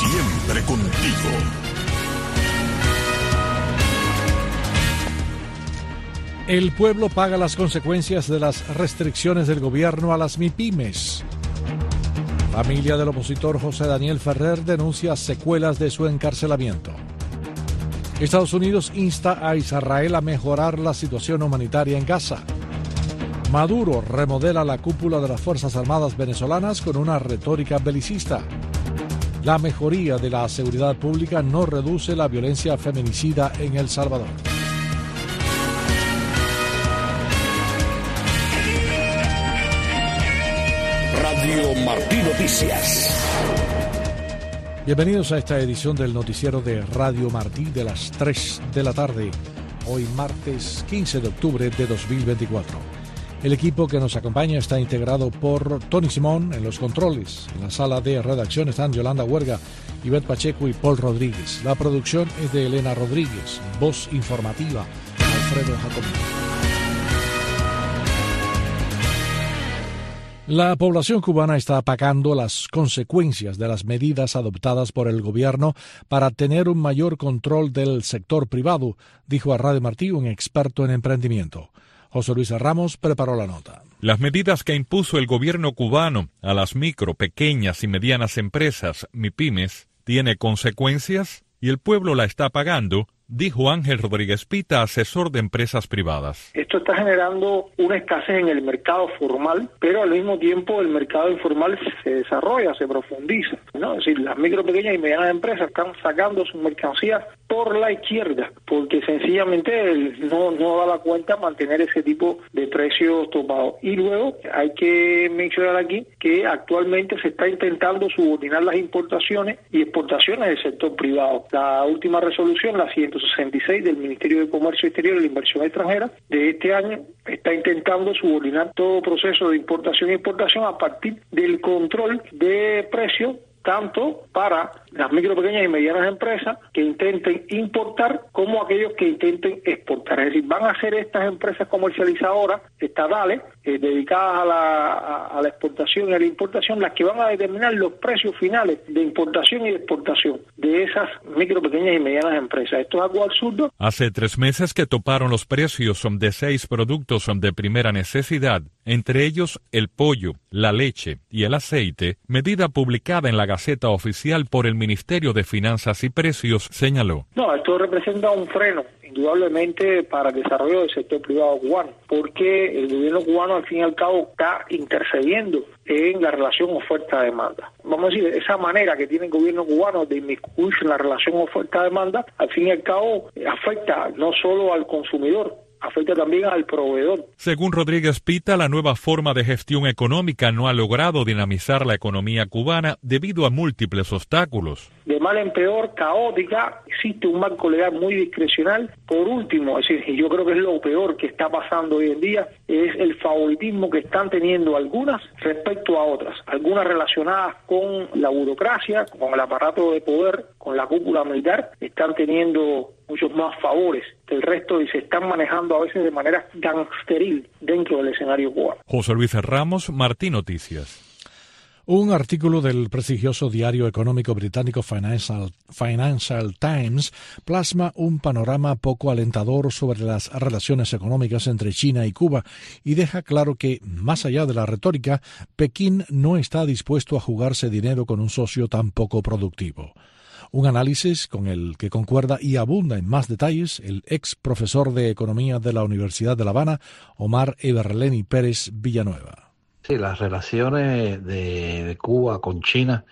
Siempre contigo. El pueblo paga las consecuencias de las restricciones del gobierno a las MIPYMES. Familia del opositor José Daniel Ferrer denuncia secuelas de su encarcelamiento. Estados Unidos insta a Israel a mejorar la situación humanitaria en Gaza. Maduro remodela la cúpula de las Fuerzas Armadas venezolanas con una retórica belicista. La mejoría de la seguridad pública no reduce la violencia feminicida en El Salvador. Radio Martí Noticias. Bienvenidos a esta edición del noticiero de Radio Martí de las 3 de la tarde, hoy martes 15 de octubre de 2024. El equipo que nos acompaña está integrado por Tony Simón en los controles. En la sala de redacción están Yolanda Huerga, Ivette Pacheco y Paul Rodríguez. La producción es de Elena Rodríguez, voz informativa, Alfredo Jacomino. La población cubana está pagando las consecuencias de las medidas adoptadas por el gobierno para tener un mayor control del sector privado, dijo a Radio Martí un experto en emprendimiento. José Luis Ramos preparó la nota. Las medidas que impuso el gobierno cubano a las micro, pequeñas y medianas empresas, MIPYMES, tiene consecuencias y el pueblo la está pagando, dijo Ángel Rodríguez Pita, asesor de empresas privadas. Esto está generando una escasez en el mercado formal, pero al mismo tiempo el mercado informal se desarrolla, se profundiza, ¿no? Es decir, las micro, pequeñas y medianas empresas están sacando sus mercancías por la izquierda, porque sencillamente no da la cuenta mantener ese tipo de precios topados. Y luego hay que mencionar aquí que actualmente se está intentando subordinar las importaciones y exportaciones del sector privado. La última resolución, la 166 del Ministerio de Comercio Exterior y la Inversión Extranjera de este año, está intentando subordinar todo proceso de importación y exportación a partir del control de precios, tanto para las micro, pequeñas y medianas empresas que intenten importar como aquellos que intenten exportar. Es decir, van a ser estas empresas comercializadoras estatales dedicadas a la exportación y a la importación las que van a determinar los precios finales de importación y de exportación de esas micro, pequeñas y medianas empresas. Esto es algo absurdo. Hace 3 meses que toparon los precios de 6 productos de primera necesidad, entre ellos el pollo, la leche y el aceite, medida publicada en la Gaceta Oficial por el Ministerio de Finanzas y Precios, señaló. No, esto representa un freno, indudablemente, para el desarrollo del sector privado cubano, porque el gobierno cubano, al fin y al cabo, está intercediendo en la relación oferta-demanda. Vamos a decir, esa manera que tiene el gobierno cubano de inmiscuirse en la relación oferta-demanda, al fin y al cabo, afecta no solo al consumidor, afecta también al proveedor. Según Rodríguez Pita, la nueva forma de gestión económica no ha logrado dinamizar la economía cubana debido a múltiples obstáculos. De mal en peor, caótica, existe un marco legal muy discrecional. Por último, es decir, yo creo que es lo peor que está pasando hoy en día, es el favoritismo que están teniendo algunas respecto a otras, algunas relacionadas con la burocracia, con el aparato de poder, con la cúpula militar, están teniendo muchos más favores que el resto y se están manejando a veces de manera gangsteril dentro del escenario cubano. José Luis Ramos, Martí Noticias. Un artículo del prestigioso diario económico británico Financial Times plasma un panorama poco alentador sobre las relaciones económicas entre China y Cuba y deja claro que, más allá de la retórica, Pekín no está dispuesto a jugarse dinero con un socio tan poco productivo. Un análisis con el que concuerda y abunda en más detalles el ex profesor de Economía de la Universidad de La Habana, Omar Eberleni Pérez Villanueva. Sí, las relaciones de Cuba con China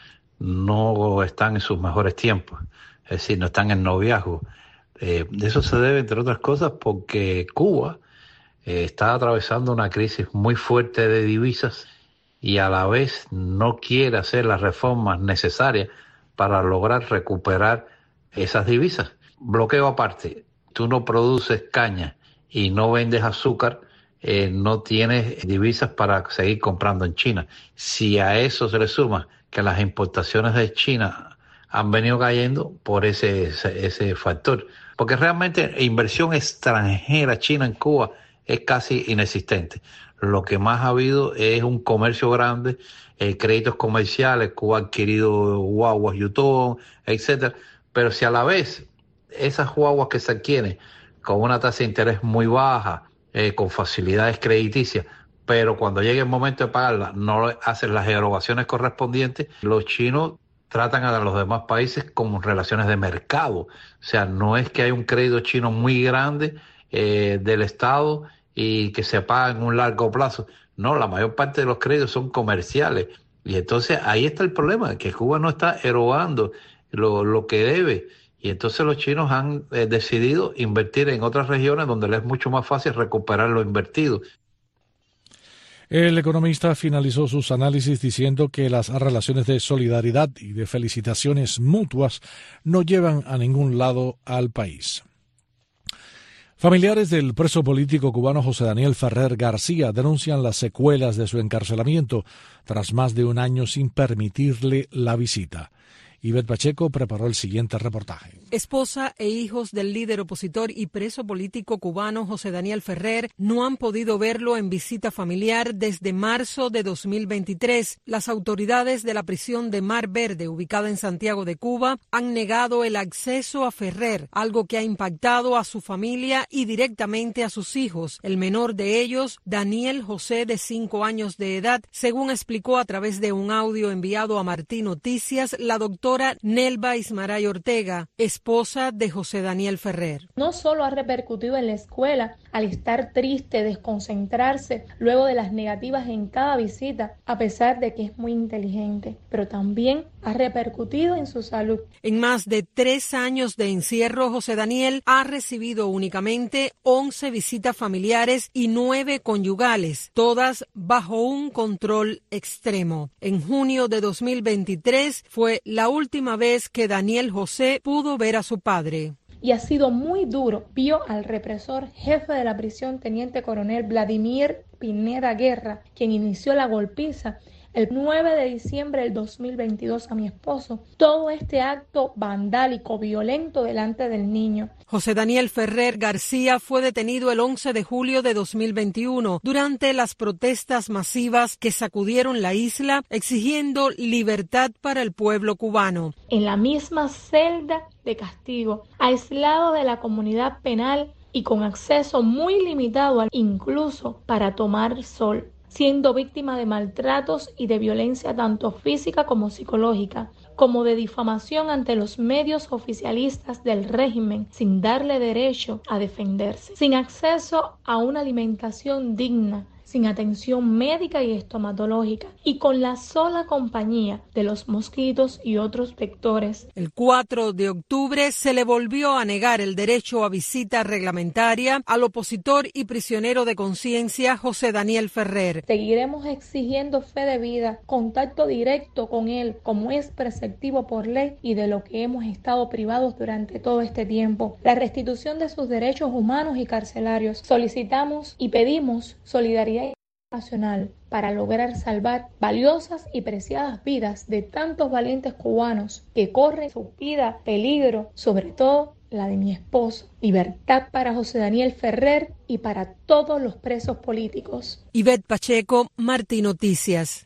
no están en sus mejores tiempos, es decir, no están en noviazgo. De eso se debe, entre otras cosas, porque Cuba está atravesando una crisis muy fuerte de divisas y a la vez no quiere hacer las reformas necesarias para lograr recuperar esas divisas. Bloqueo aparte, tú no produces caña y no vendes azúcar, no tienes divisas para seguir comprando en China. Si a eso se le suma que las importaciones de China han venido cayendo por ese factor, porque realmente inversión extranjera china en Cuba es casi inexistente. Lo que más ha habido es un comercio grande, créditos comerciales. Cuba ha adquirido guaguas Yutón, etcétera. Pero si a la vez esas guaguas que se adquieren con una tasa de interés muy baja, con facilidades crediticias, pero cuando llegue el momento de pagarlas no hacen las erogaciones correspondientes, los chinos tratan a los demás países como relaciones de mercado. O sea, no es que hay un crédito chino muy grande del Estado y que se paga en un largo plazo. No, la mayor parte de los créditos son comerciales. Y entonces ahí está el problema, que Cuba no está erogando lo que debe. Y entonces los chinos han decidido invertir en otras regiones donde les es mucho más fácil recuperar lo invertido. El economista finalizó sus análisis diciendo que las relaciones de solidaridad y de felicitaciones mutuas no llevan a ningún lado al país. Familiares del preso político cubano José Daniel Ferrer García denuncian las secuelas de su encarcelamiento tras más de un año sin permitirle la visita. Ivette Pacheco preparó el siguiente reportaje. Esposa e hijos del líder opositor y preso político cubano José Daniel Ferrer no han podido verlo en visita familiar desde marzo de 2023. Las autoridades de la prisión de Mar Verde, ubicada en Santiago de Cuba, han negado el acceso a Ferrer, algo que ha impactado a su familia y directamente a sus hijos. El menor de ellos, Daniel José, de 5 años de edad, según explicó a través de un audio enviado a Martín Noticias, la doctora Nelva Ismaray Ortega, esposa de José Daniel Ferrer. No solo ha repercutido en la escuela al estar triste, desconcentrarse luego de las negativas en cada visita, a pesar de que es muy inteligente, pero también ha repercutido en su salud. En más de 3 años de encierro, José Daniel ha recibido únicamente 11 visitas familiares y 9 conyugales, todas bajo un control extremo. En junio de 2023 fue la última vez que Daniel José pudo ver a su padre. Y ha sido muy duro. Vio al represor jefe de la prisión, teniente coronel Vladimir Pineda Guerra, quien inició la golpiza el 9 de diciembre del 2022 a mi esposo. Todo este acto vandálico, violento delante del niño. José Daniel Ferrer García fue detenido el 11 de julio de 2021 durante las protestas masivas que sacudieron la isla exigiendo libertad para el pueblo cubano. En la misma celda de castigo, aislado de la comunidad penal y con acceso muy limitado incluso para tomar sol, siendo víctima de maltratos y de violencia tanto física como psicológica, como de difamación ante los medios oficialistas del régimen, sin darle derecho a defenderse, sin acceso a una alimentación digna, sin atención médica y estomatológica, y con la sola compañía de los mosquitos y otros vectores. El 4 de octubre se le volvió a negar el derecho a visita reglamentaria al opositor y prisionero de conciencia José Daniel Ferrer. Seguiremos exigiendo fe de vida, contacto directo con él, como es preceptivo por ley y de lo que hemos estado privados durante todo este tiempo. La restitución de sus derechos humanos y carcelarios. Solicitamos y pedimos solidaridad nacional para lograr salvar valiosas y preciadas vidas de tantos valientes cubanos que corren su vida peligro, sobre todo la de mi esposo. Libertad para José Daniel Ferrer y para todos los presos políticos. Ivette Pacheco, Martín Noticias.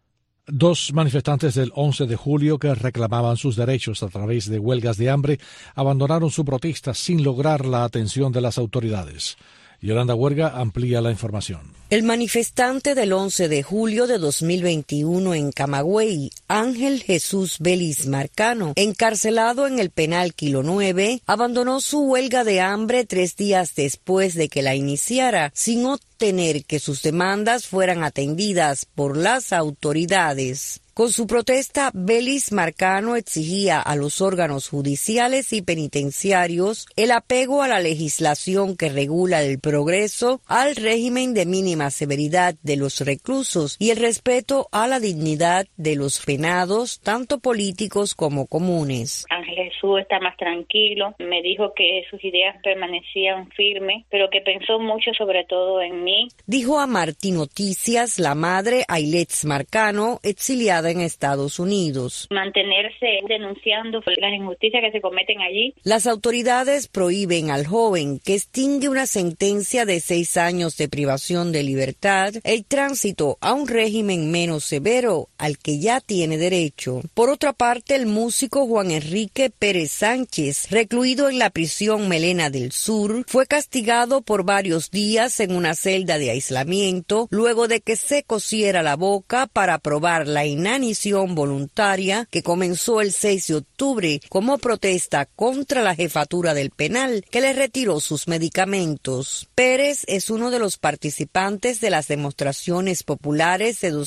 2 manifestantes del 11 de julio que reclamaban sus derechos a través de huelgas de hambre abandonaron su protesta sin lograr la atención de las autoridades. Yolanda Huerga amplía la información. El manifestante del 11 de julio de 2021 en Camagüey, Ángel Jesús Vélez Marcano, encarcelado en el penal Kilo 9, abandonó su huelga de hambre 3 días después de que la iniciara, sin obtener que sus demandas fueran atendidas por las autoridades. Con su protesta, Vélez Marcano exigía a los órganos judiciales y penitenciarios el apego a la legislación que regula el progreso, al régimen de mínima severidad de los reclusos y el respeto a la dignidad de los penados, tanto políticos como comunes. Ángeles Jesús está más tranquilo. Me dijo que sus ideas permanecían firmes, pero que pensó mucho sobre todo en mí. Dijo a Martín Noticias la madre Ailets Marcano, exiliada en Estados Unidos. Mantenerse denunciando las injusticias que se cometen allí. Las autoridades prohíben al joven, que extingue una sentencia de 6 años de privación de libertad, el tránsito a un régimen menos severo al que ya tiene derecho. Por otra parte, el músico Juan Enrique Pérez Sánchez, recluido en la prisión Melena del Sur, fue castigado por varios días en una celda de aislamiento luego de que se cosiera la boca para probar la inanición voluntaria que comenzó el 6 de octubre como protesta contra la jefatura del penal que le retiró sus medicamentos. Pérez es uno de los participantes de las demostraciones populares de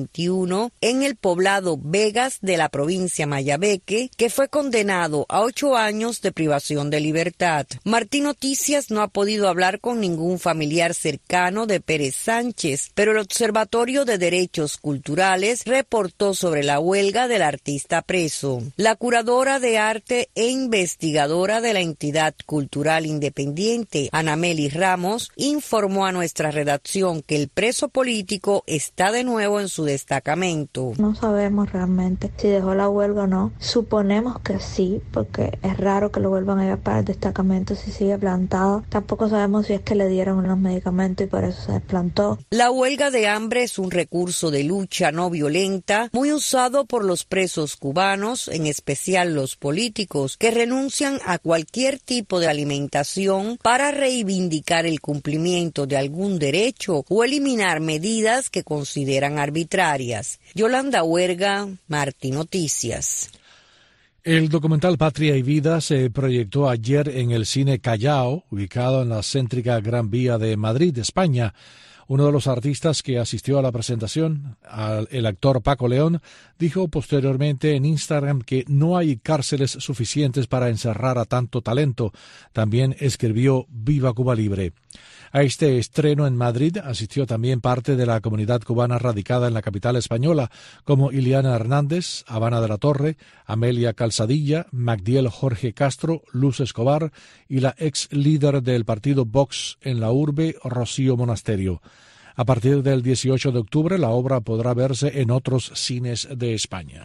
2021 en el poblado Vegas de la provincia Mayabeque, que fue condenado a 8 años de privación de libertad. Martín Noticias no ha podido hablar con ningún familiar cercano de Pérez Sánchez, pero el Observatorio de Derechos Culturales reportó sobre la huelga del artista preso. La curadora de arte e investigadora de la entidad cultural independiente, Anameli Ramos, informó a nuestra redacción que el preso político está de nuevo en su destacamento. No sabemos realmente si dejó la huelga o no. Suponemos que sí, porque es raro que lo vuelvan a llevar para el destacamento si sigue plantado. Tampoco sabemos si es que le dieron unos medicamentos y por eso se desplantó. La huelga de hambre es un recurso de lucha no violenta muy usado por los presos cubanos, en especial los políticos, que renuncian a cualquier tipo de alimentación para reivindicar el cumplimiento de algún derecho o eliminar medidas que consideran arbitrarias. Yolanda Huerga, Martín Noticias. El documental Patria y Vida se proyectó ayer en el Cine Callao, ubicado en la céntrica Gran Vía de Madrid, España. Uno de los artistas que asistió a la presentación, el actor Paco León, dijo posteriormente en Instagram que no hay cárceles suficientes para encerrar a tanto talento. También escribió Viva Cuba Libre. A este estreno en Madrid asistió también parte de la comunidad cubana radicada en la capital española, como Ileana Hernández, Habana de la Torre, Amelia Calzadilla, Magdiel Jorge Castro, Luz Escobar y la ex líder del partido Vox en la urbe, Rocío Monasterio. A partir del 18 de octubre, la obra podrá verse en otros cines de España.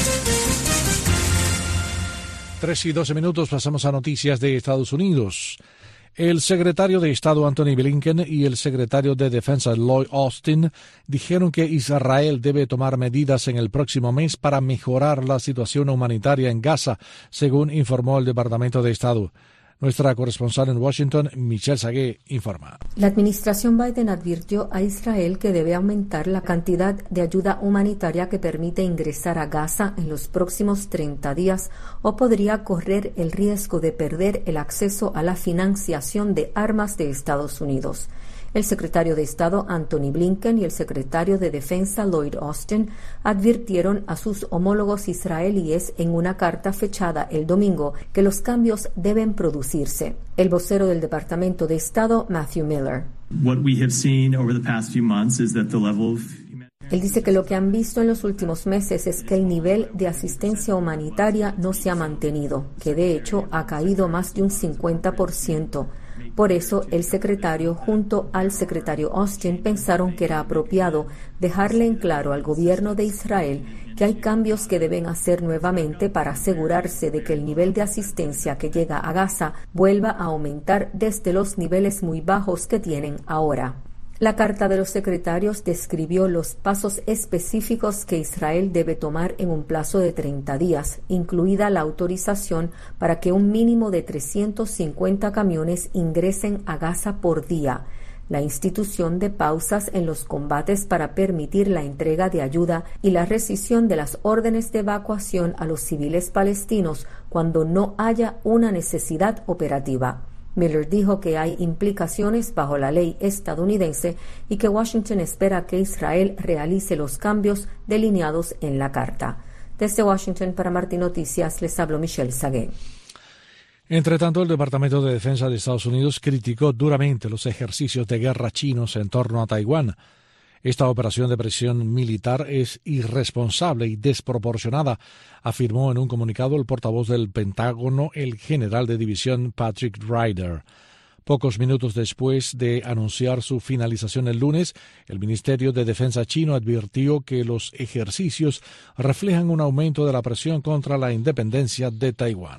3:12, pasamos a noticias de Estados Unidos. El secretario de Estado Antony Blinken y el secretario de Defensa Lloyd Austin dijeron que Israel debe tomar medidas en el próximo mes para mejorar la situación humanitaria en Gaza, según informó el Departamento de Estado. Nuestra corresponsal en Washington, Michelle Sagué, informa. La administración Biden advirtió a Israel que debe aumentar la cantidad de ayuda humanitaria que permite ingresar a Gaza en los próximos 30 días o podría correr el riesgo de perder el acceso a la financiación de armas de Estados Unidos. El secretario de Estado Antony Blinken y el secretario de Defensa Lloyd Austin advirtieron a sus homólogos israelíes en una carta fechada el domingo que los cambios deben producirse. El vocero del Departamento de Estado, Matthew Miller. Él dice que lo que han visto en los últimos meses es que el nivel de asistencia humanitaria no se ha mantenido, que de hecho ha caído más de un 50%. Por eso, el secretario junto al secretario Austin pensaron que era apropiado dejarle en claro al gobierno de Israel que hay cambios que deben hacer nuevamente para asegurarse de que el nivel de asistencia que llega a Gaza vuelva a aumentar desde los niveles muy bajos que tienen ahora. La carta de los secretarios describió los pasos específicos que Israel debe tomar en un plazo de 30 días, incluida la autorización para que un mínimo de 350 camiones ingresen a Gaza por día, la institución de pausas en los combates para permitir la entrega de ayuda y la rescisión de las órdenes de evacuación a los civiles palestinos cuando no haya una necesidad operativa. Miller dijo que hay implicaciones bajo la ley estadounidense y que Washington espera que Israel realice los cambios delineados en la carta. Desde Washington, para Martín Noticias, les habló Michelle Sagué. Entre tanto, el Departamento de Defensa de Estados Unidos criticó duramente los ejercicios de guerra chinos en torno a Taiwán. Esta operación de presión militar es irresponsable y desproporcionada, afirmó en un comunicado el portavoz del Pentágono, el general de división Patrick Ryder. Pocos minutos después de anunciar su finalización el lunes, el Ministerio de Defensa chino advirtió que los ejercicios reflejan un aumento de la presión contra la independencia de Taiwán.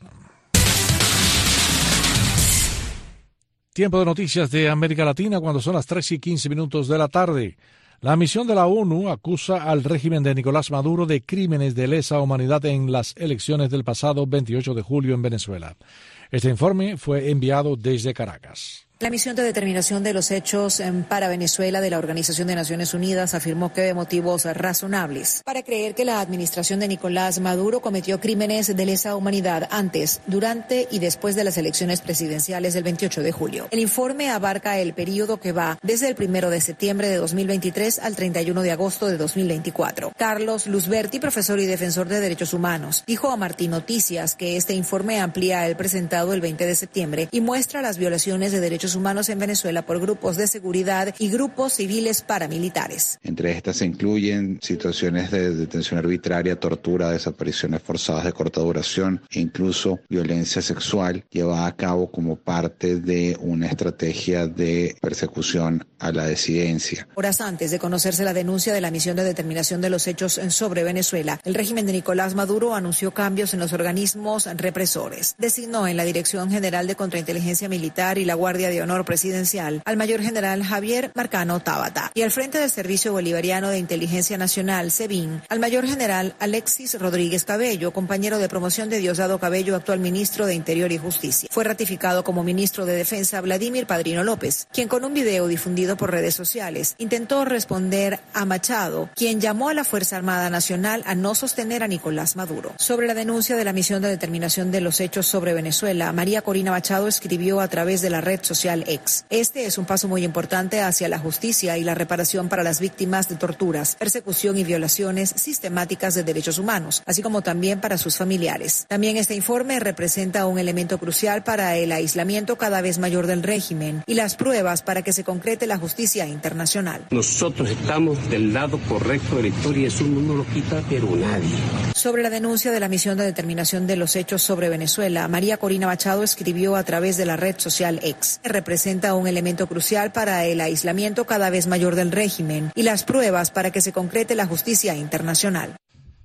Tiempo de noticias de América Latina cuando son las 3:15 de la tarde. La misión de la ONU acusa al régimen de Nicolás Maduro de crímenes de lesa humanidad en las elecciones del pasado 28 de julio en Venezuela. Este informe fue enviado desde Caracas. La misión de determinación de los hechos para Venezuela de la Organización de Naciones Unidas afirmó que hay motivos razonables para creer que la administración de Nicolás Maduro cometió crímenes de lesa humanidad antes, durante y después de las elecciones presidenciales del 28 de julio. El informe abarca el periodo que va desde el 1 de septiembre de 2023 al 31 de agosto de 2024. Carlos Luzberti, profesor y defensor de derechos humanos, dijo a Martín Noticias que este informe amplía el presentado el 20 de septiembre y muestra las violaciones de derechos humanos en Venezuela por grupos de seguridad y grupos civiles paramilitares. Entre estas se incluyen situaciones de detención arbitraria, tortura, desapariciones forzadas de corta duración e incluso violencia sexual llevada a cabo como parte de una estrategia de persecución a la disidencia. Horas antes de conocerse la denuncia de la misión de determinación de los hechos sobre Venezuela, el régimen de Nicolás Maduro anunció cambios en los organismos represores. Designó en la Dirección General de Contrainteligencia Militar y la Guardia de Honor Presidencial al mayor general Javier Marcano Tábata y al frente del Servicio Bolivariano de Inteligencia Nacional, SEBIN, al mayor general Alexis Rodríguez Cabello, compañero de promoción de Diosdado Cabello, actual ministro de Interior y Justicia. Fue ratificado como ministro de Defensa Vladimir Padrino López, quien con un video difundido por redes sociales intentó responder a Machado, quien llamó a la Fuerza Armada Nacional a no sostener a Nicolás Maduro. Sobre la denuncia de la misión de determinación de los hechos sobre Venezuela, María Corina Machado escribió a través de la red social X. Este es un paso muy importante hacia la justicia y la reparación para las víctimas de torturas, persecución y violaciones sistemáticas de derechos humanos, así como también para sus familiares. También este informe representa un elemento crucial para el aislamiento cada vez mayor del régimen y las pruebas para que se concrete la justicia internacional. Nosotros estamos del lado correcto de la historia, eso no nos lo quita pero nadie. Sobre la denuncia de la misión de determinación de los hechos sobre Venezuela, María Corina Machado escribió a través de la red social X. Representa un elemento crucial para el aislamiento cada vez mayor del régimen y las pruebas para que se concrete la justicia internacional.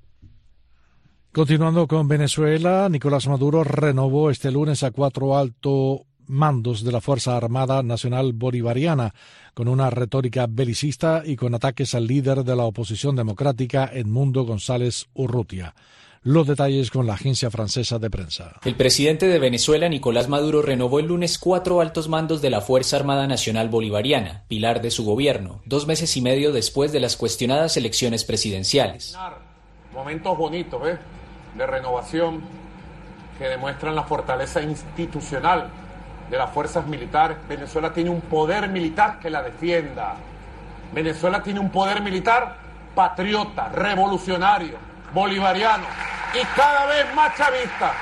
Continuando con Venezuela, Nicolás Maduro renovó este lunes a 4 altos mandos de la Fuerza Armada Nacional Bolivariana, con una retórica belicista y con ataques al líder de la oposición democrática, Edmundo González Urrutia. Los detalles con la agencia francesa de prensa. El presidente de Venezuela, Nicolás Maduro, renovó el lunes 4 altos mandos de la Fuerza Armada Nacional Bolivariana, pilar de su gobierno, 2 meses y medio después de las cuestionadas elecciones presidenciales. Momentos bonitos, ¿ves? De renovación que demuestran la fortaleza institucional de las fuerzas militares. Venezuela tiene un poder militar que la defienda. Venezuela tiene un poder militar patriota, revolucionario, bolivariano y cada vez más chavista.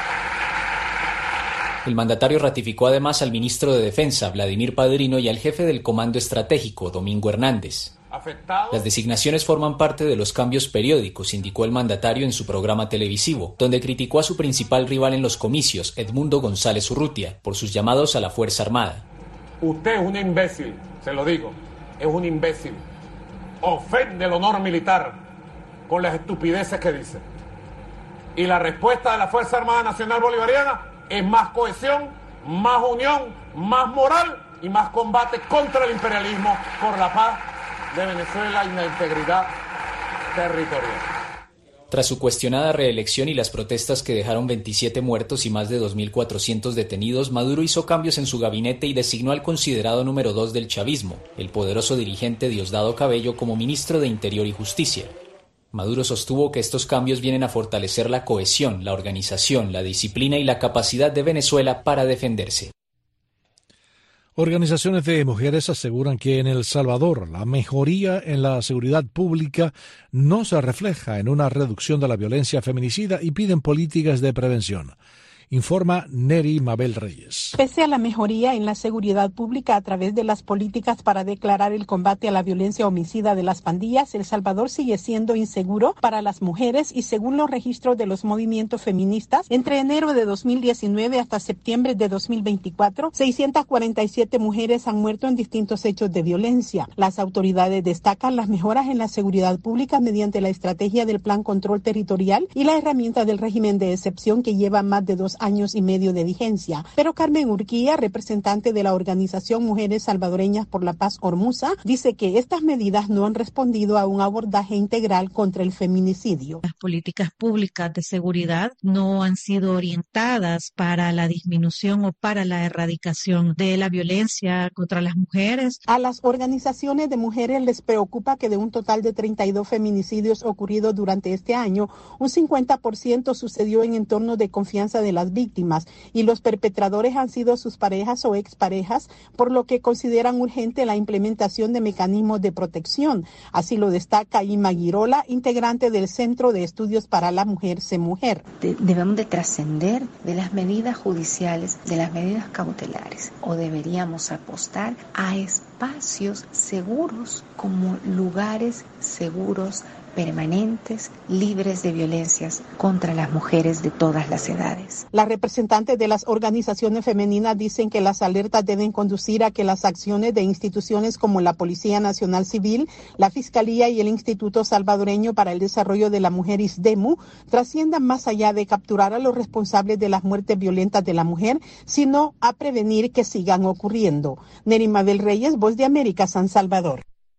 El mandatario ratificó además al ministro de Defensa, Vladimir Padrino, y al jefe del Comando Estratégico, Domingo Hernández. Las designaciones forman parte de los cambios periódicos, indicó el mandatario en su programa televisivo, donde criticó a su principal rival en los comicios, Edmundo González Urrutia, por sus llamados a la Fuerza Armada. Usted es un imbécil, se lo digo, es un imbécil. Ofende el honor militar con las estupideces que dice. Y la respuesta de la Fuerza Armada Nacional Bolivariana es más cohesión, más unión, más moral y más combate contra el imperialismo, por la paz de Venezuela y la integridad territorial. Tras su cuestionada reelección y las protestas que dejaron 27 muertos y más de 2.400 detenidos, Maduro hizo cambios en su gabinete y designó al considerado número 2 del chavismo, el poderoso dirigente Diosdado Cabello, como ministro de Interior y Justicia. Maduro sostuvo que estos cambios vienen a fortalecer la cohesión, la organización, la disciplina y la capacidad de Venezuela para defenderse. Organizaciones de mujeres aseguran que en El Salvador la mejoría en la seguridad pública no se refleja en una reducción de la violencia feminicida y piden políticas de prevención. informa Neri Mabel Reyes. Pese a la mejoría en la seguridad pública a través de las políticas para declarar el combate a la violencia homicida de las pandillas, El Salvador sigue siendo inseguro para las mujeres y según los registros de los movimientos feministas, entre enero de 2019 hasta septiembre de 2024, 647 mujeres han muerto en distintos hechos de violencia. Las autoridades destacan las mejoras en la seguridad pública mediante la estrategia del Plan Control Territorial y la herramienta del régimen de excepción que lleva más de 2 años y medio de vigencia. Pero Carmen Urquía, representante de la organización Mujeres Salvadoreñas por la Paz Ormuza, dice que estas medidas no han respondido a un abordaje integral contra el feminicidio. Las políticas públicas de seguridad no han sido orientadas para la disminución o para la erradicación de la violencia contra las mujeres. A las organizaciones de mujeres les preocupa que de un total de 32 feminicidios ocurridos durante este año, un 50% sucedió en entornos de confianza de las víctimas y los perpetradores han sido sus parejas o exparejas, por lo que consideran urgente la implementación de mecanismos de protección. Así lo destaca Ima Girola, integrante del Centro de Estudios para la Mujer CEMujer. Debemos de trascender de las medidas judiciales, de las medidas cautelares, o deberíamos apostar a espacios seguros como lugares seguros, permanentes, libres de violencias contra las mujeres de todas las edades. Las representantes de las organizaciones femeninas dicen que las alertas deben conducir a que las acciones de instituciones como la Policía Nacional Civil, la Fiscalía y el Instituto Salvadoreño para el Desarrollo de la Mujer ISDEMU trasciendan más allá de capturar a los responsables de las muertes violentas de la mujer, sino a prevenir que sigan ocurriendo. Neri Mabel Reyes, Voz de América, San Salvador.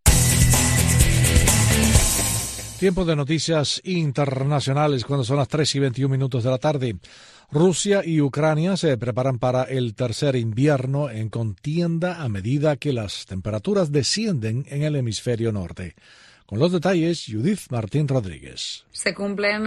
Tiempo de noticias internacionales cuando son las 3:21 de la tarde. Rusia y Ucrania se preparan para el tercer invierno en contienda a medida que las temperaturas descienden en el hemisferio norte. Con los detalles, Judith Martín Rodríguez. Se cumplen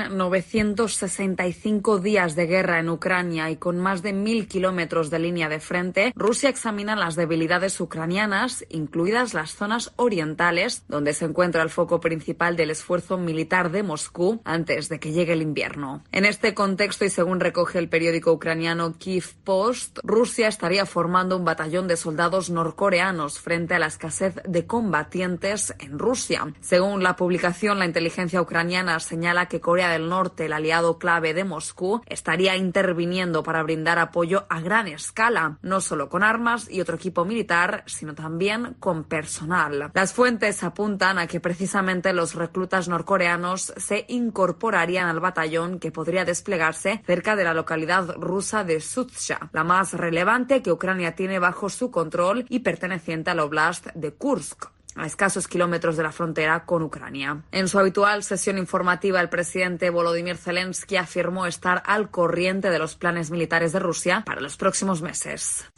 965 días de guerra en Ucrania y con más de 1.000 kilómetros de línea de frente, Rusia examina las debilidades ucranianas, incluidas las zonas orientales, donde se encuentra el foco principal del esfuerzo militar de Moscú antes de que llegue el invierno. En este contexto, y según recoge el periódico ucraniano Kyiv Post, Rusia estaría formando un batallón de soldados norcoreanos frente a la escasez de combatientes en Rusia. Según la publicación, la inteligencia ucraniana señala que Corea del Norte, el aliado clave de Moscú, estaría interviniendo para brindar apoyo a gran escala, no solo con armas y otro equipo militar, sino también con personal. Las fuentes apuntan a que precisamente los reclutas norcoreanos se incorporarían al batallón que podría desplegarse cerca de la localidad rusa de Sudzha, la más relevante que Ucrania tiene bajo su control y perteneciente al oblast de Kursk, a escasos kilómetros de la frontera con Ucrania. En su habitual sesión informativa, el presidente Volodymyr Zelensky afirmó estar al corriente de los planes militares de Rusia para los próximos meses.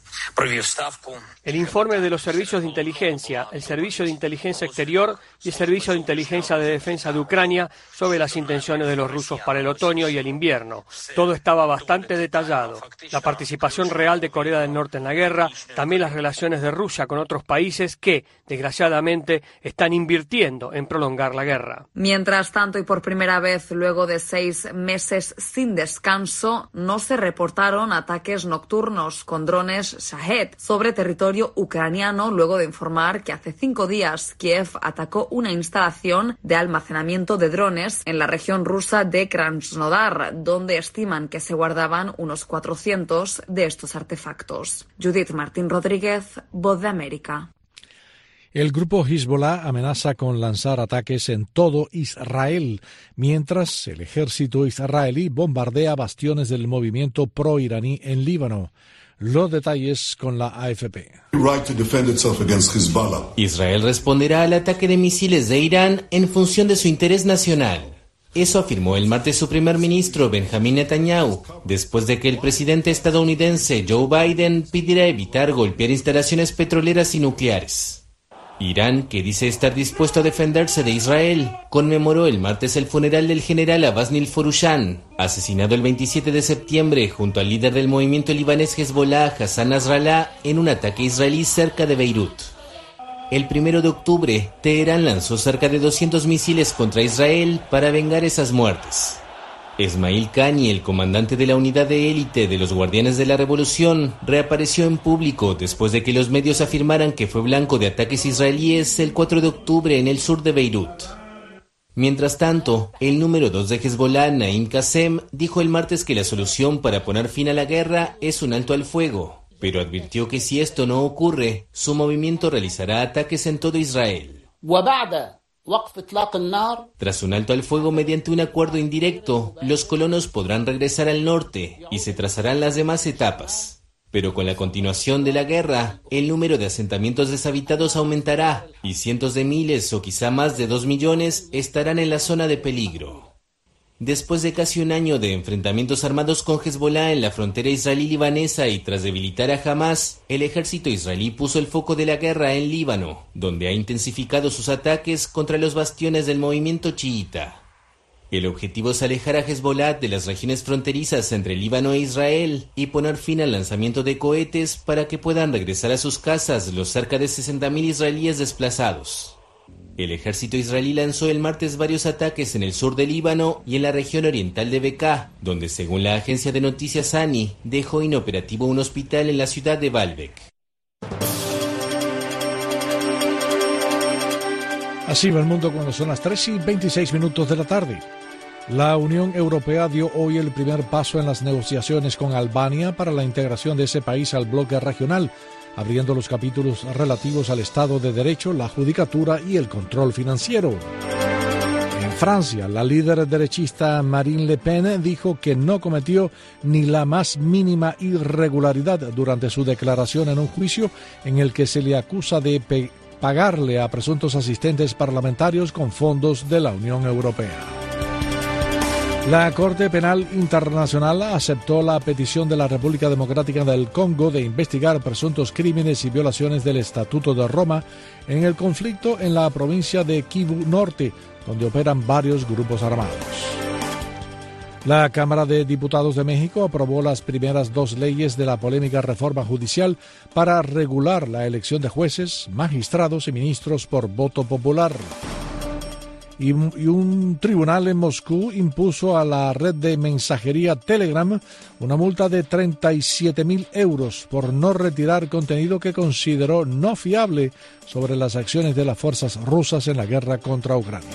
El informe de los servicios de inteligencia, el Servicio de Inteligencia Exterior y el Servicio de Inteligencia de Defensa de Ucrania sobre las intenciones de los rusos para el otoño y el invierno. Todo estaba bastante detallado. La participación real de Corea del Norte en la guerra, también las relaciones de Rusia con otros países que, desgraciadamente, están invirtiendo en prolongar la guerra. Mientras tanto, y por primera vez luego de 6 meses sin descanso, no se reportaron ataques nocturnos con drones Shahed sobre territorio ucraniano, luego de informar que hace 5 días Kiev atacó una instalación de almacenamiento de drones en la región rusa de Krasnodar, donde estiman que se guardaban unos 400 de estos artefactos. Judith Martín Rodríguez, Voz de América. El grupo Hezbollah amenaza con lanzar ataques en todo Israel, mientras el ejército israelí bombardea bastiones del movimiento pro-iraní en Líbano. Los detalles con la AFP. Israel responderá al ataque de misiles de Irán en función de su interés nacional. Eso afirmó el martes su primer ministro Benjamin Netanyahu, después de que el presidente estadounidense Joe Biden pidiera evitar golpear instalaciones petroleras y nucleares. Irán, que dice estar dispuesto a defenderse de Israel, conmemoró el martes el funeral del general Abbas Nilforushan, asesinado el 27 de septiembre junto al líder del movimiento libanés Hezbollah, Hassan Nasrallah, en un ataque israelí cerca de Beirut. El 1 de octubre, Teherán lanzó cerca de 200 misiles contra Israel para vengar esas muertes. Esmail Kani, el comandante de la unidad de élite de los Guardianes de la Revolución, reapareció en público después de que los medios afirmaran que fue blanco de ataques israelíes el 4 de octubre en el sur de Beirut. Mientras tanto, el número 2 de Hezbollah, Naim Qassem, dijo el martes que la solución para poner fin a la guerra es un alto al fuego, pero advirtió que si esto no ocurre, su movimiento realizará ataques en todo Israel. Tras un alto al fuego mediante un acuerdo indirecto, los colonos podrán regresar al norte y se trazarán las demás etapas. Pero con la continuación de la guerra, el número de asentamientos deshabitados aumentará y cientos de miles o quizá más de 2 millones estarán en la zona de peligro. Después de casi un año de enfrentamientos armados con Hezbollah en la frontera israelí-libanesa y tras debilitar a Hamas, el ejército israelí puso el foco de la guerra en Líbano, donde ha intensificado sus ataques contra los bastiones del movimiento chiita. El objetivo es alejar a Hezbollah de las regiones fronterizas entre Líbano e Israel y poner fin al lanzamiento de cohetes para que puedan regresar a sus casas los cerca de 60.000 israelíes desplazados. El ejército israelí lanzó el martes varios ataques en el sur de Líbano y en la región oriental de Bekaa, donde según la agencia de noticias ANI, dejó inoperativo un hospital en la ciudad de Baalbek. Así va el mundo cuando son las 3:26 de la tarde. La Unión Europea dio hoy el primer paso en las negociaciones con Albania para la integración de ese país al bloque regional, abriendo los capítulos relativos al Estado de Derecho, la judicatura y el control financiero. En Francia, la líder derechista Marine Le Pen dijo que no cometió ni la más mínima irregularidad durante su declaración en un juicio en el que se le acusa de pagarle a presuntos asistentes parlamentarios con fondos de la Unión Europea. La Corte Penal Internacional aceptó la petición de la República Democrática del Congo de investigar presuntos crímenes y violaciones del Estatuto de Roma en el conflicto en la provincia de Kivu Norte, donde operan varios grupos armados. La Cámara de Diputados de México aprobó las primeras 2 leyes de la polémica reforma judicial para regular la elección de jueces, magistrados y ministros por voto popular. Y un tribunal en Moscú impuso a la red de mensajería Telegram una multa de 37.000 euros por no retirar contenido que consideró no fiable sobre las acciones de las fuerzas rusas en la guerra contra Ucrania.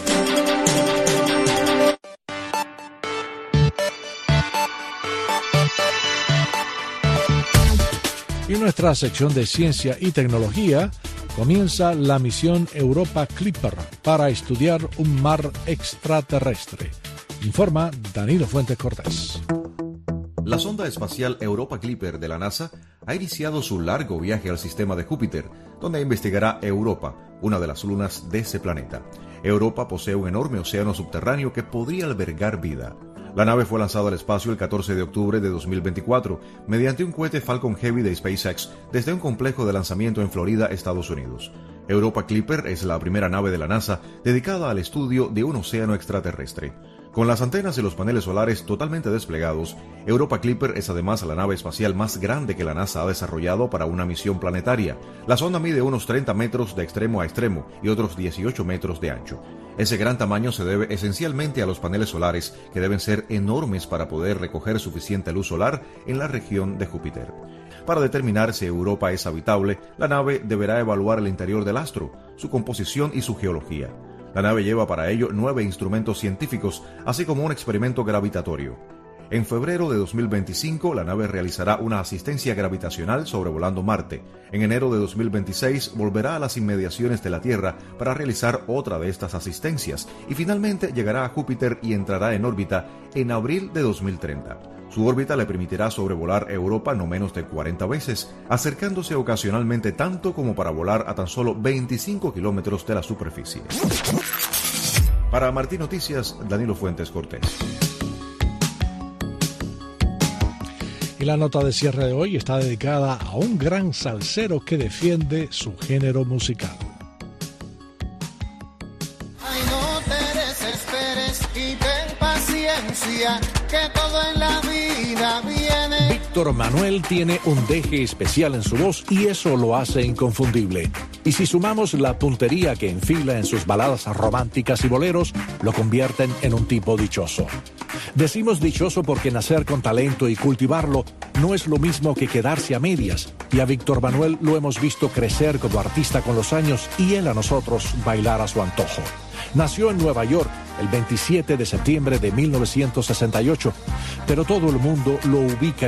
Y en nuestra sección de ciencia y tecnología comienza la misión Europa Clipper para estudiar un mar extraterrestre. Informa Danilo Fuentes Cortés. La sonda espacial Europa Clipper de la NASA ha iniciado su largo viaje al sistema de Júpiter, donde investigará Europa, una de las lunas de ese planeta. Europa posee un enorme océano subterráneo que podría albergar vida. La nave fue lanzada al espacio el 14 de octubre de 2024 mediante un cohete Falcon Heavy de SpaceX desde un complejo de lanzamiento en Florida, Estados Unidos. Europa Clipper es la primera nave de la NASA dedicada al estudio de un océano extraterrestre. Con las antenas y los paneles solares totalmente desplegados, Europa Clipper es además la nave espacial más grande que la NASA ha desarrollado para una misión planetaria. La sonda mide unos 30 metros de extremo a extremo y otros 18 metros de ancho. Ese gran tamaño se debe esencialmente a los paneles solares, que deben ser enormes para poder recoger suficiente luz solar en la región de Júpiter. Para determinar si Europa es habitable, la nave deberá evaluar el interior del astro, su composición y su geología. La nave lleva para ello 9 instrumentos científicos, así como un experimento gravitatorio. En febrero de 2025, la nave realizará una asistencia gravitacional sobrevolando Marte. En enero de 2026, volverá a las inmediaciones de la Tierra para realizar otra de estas asistencias y finalmente llegará a Júpiter y entrará en órbita en abril de 2030. Su órbita le permitirá sobrevolar Europa no menos de 40 veces, acercándose ocasionalmente tanto como para volar a tan solo 25 kilómetros de la superficie. Para Martín Noticias, Danilo Fuentes Cortés. Y la nota de cierre de hoy está dedicada a un gran salsero que defiende su género musical. Ay, no te desesperes y ten paciencia, que todo en la vida viene. Víctor Manuel tiene un deje especial en su voz y eso lo hace inconfundible. Y si sumamos la puntería que enfila en sus baladas románticas y boleros, lo convierten en un tipo dichoso. Decimos dichoso porque nacer con talento y cultivarlo no es lo mismo que quedarse a medias. Y a Víctor Manuel lo hemos visto crecer como artista con los años y él a nosotros bailar a su antojo. Nació en Nueva York el 27 de septiembre de 1968, pero todo el mundo lo ubica